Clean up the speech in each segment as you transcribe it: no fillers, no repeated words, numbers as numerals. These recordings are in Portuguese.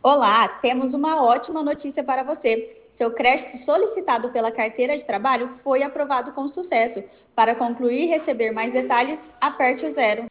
Olá, temos uma ótima notícia para você. Seu crédito solicitado pela carteira de trabalho foi aprovado com sucesso. Para concluir e receber mais detalhes, aperte o zero.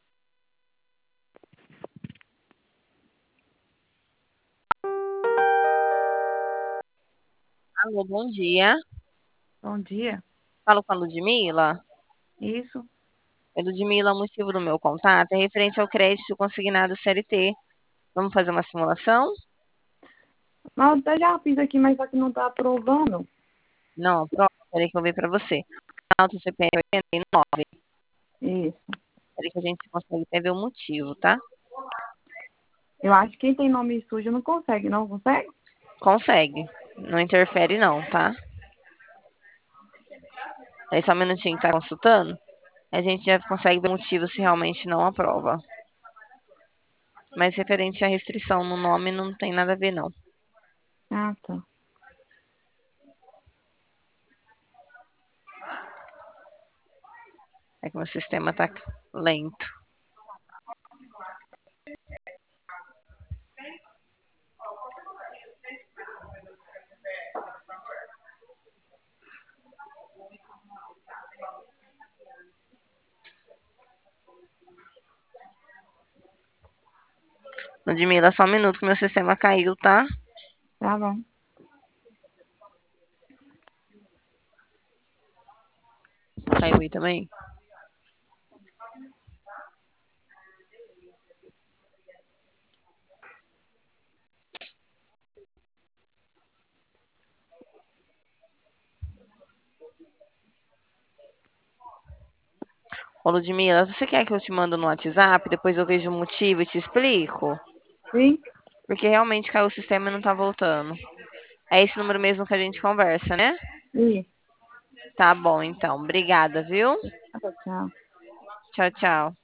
Alô, bom dia. Bom dia. Falo com a Ludmila. Isso. Ludmila, o motivo do meu contato é referente ao crédito consignado CLT. Vamos fazer uma simulação? Mas eu até já fiz aqui, mas só que não tá aprovando. Não, pronto, peraí que eu ver para você. Alto CPF 89. Isso. Peraí que a gente consegue até ver o motivo, tá? Eu acho que quem tem nome sujo não consegue, não consegue? Consegue. Não interfere não, tá? Aí só um minutinho que tá consultando. A gente já consegue ver o motivo se realmente não aprova. Mas referente à restrição no nome não tem nada a ver, não. Ah, tá. É que o meu sistema tá lento. Ludmila, só um minuto que meu sistema caiu, tá? Tá bom. Caiu aí também? Ô, Ludmila, você quer que eu te mando no WhatsApp? Depois eu vejo o motivo e te explico? Sim? Porque realmente caiu o sistema e não tá voltando. É esse número mesmo que a gente conversa, né? Isso. Tá bom, então. Obrigada, viu? Tá, tchau. Tchau, tchau.